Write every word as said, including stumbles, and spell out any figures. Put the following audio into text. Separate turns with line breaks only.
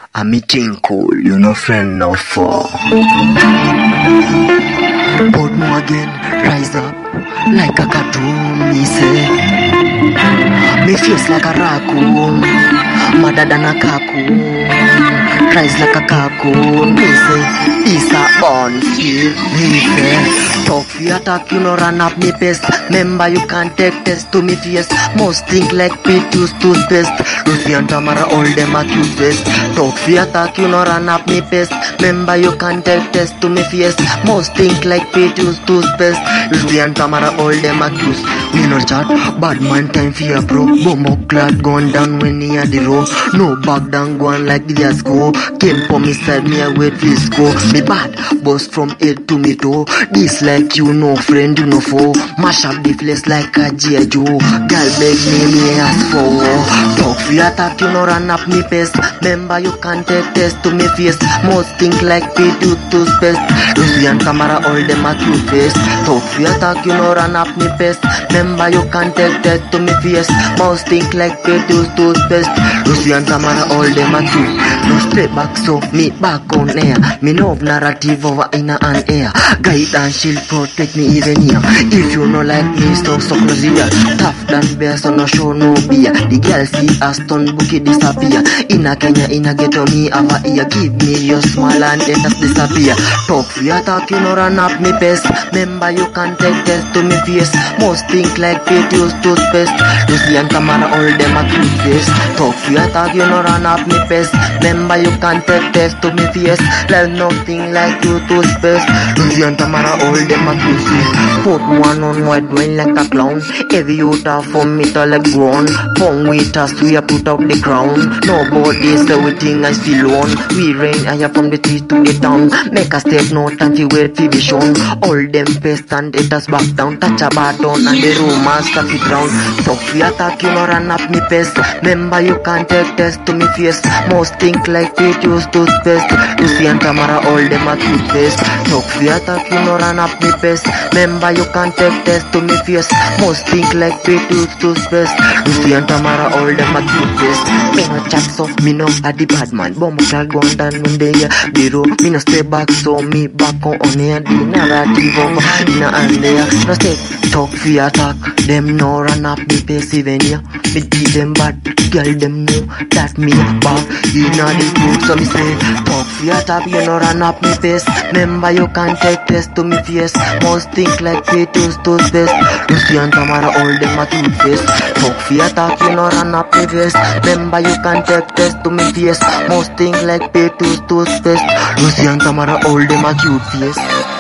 I'm meeting cool, you know, friend no fall. But more again, rise up like a cartoon, me say. Me face like a raccoon, madder than a cocoon. Rise like a cocoon, me say. It's a bun, feel, me say. Talk for your attack, you know, run up me best. Remember, you can't take test to me face. Most think like P-tooth toothpaste. Lucy and Tamara, all them accused best. Talk for your attack, you know, run up me best. Remember, you can't take test to me face. Most think like P-tooth toothpaste. Lucy and Tamara, all them accused. We no chat, bad man time for your bro. Bomb up clad, gone down when he had the row. No back down, going like the years go. Came for me side, me a wait for go. Me bad, bust from head to me toe. This like you no friend, you no foe. Mash up the place like a G I Joe. Girl beg me, me ask for war. Talk for your attack, you no run up me pace. Remember you can't take test to me face. Most think like P-tooth toothpaste. Lucy and Tamara, all them a cute face. Talk for your attack, you no run up me pace. Remember you can't take test to me face. Most think like P-tooth toothpaste. Lucy and Tamara, all them a cute. No straight back so me back on air. Me no narrative over in and air. Guide and shield protect me even here. If you no like me, stop so close here. Tough than bear, so no show no beer. The girl see a stone bookie disappear. In a Kenya, in a ghetto me have a ear. Give me your smile and let us disappear. Talk for your talk, you no run up me best. Remember you can't take test to me face. Most think like P-tooth toothpaste. Lucy and Tamara, all them a cute face. Talk for your talk, you no run up me best. Remember you can't take test to me face. There's nothing like you toothpaste. Lucy and Tamara, all them a cute face. Put one on white wine like a clown. Every youth are from me to like grown. Pong with us, we a put up the crown. Nobody say we think I still on. We rain higher from the trees to the town. Make a step, no time to wait for be shown. All them pest and it us back down. Touch a button and the rumors start the ground. Talk for your attack, you no run up me pest. Remember you can't take test to me face. Most think like P-tooth toothpaste. Lucy and Tamara, all them a cute face. Talk for your attack, you no run up me pest. Remember you can't take test to me face. Most think like P-tooth toothpaste. Lucy and Tamara, all them a cute face. Me no chat so, me no a the bad man. Bomb cloud gone down when they hear the road. Me no stay back so, me back on on here. The narrative over in and there. No stay talk for your attack. Them no run up the pace even here. Me teach them bad, girl them know that me back. You know the truth, so me say talk for your attack, you no run up me face. Remember you can't take test to me face. Most think like P-tooth toothpaste. Lucy and Tamara, all them a cute face. Talk for your attack, you no run up me face. Remember you can't take test to me face. Most think like P-tooth toothpaste. Lucy and Tamara, all them a cute face.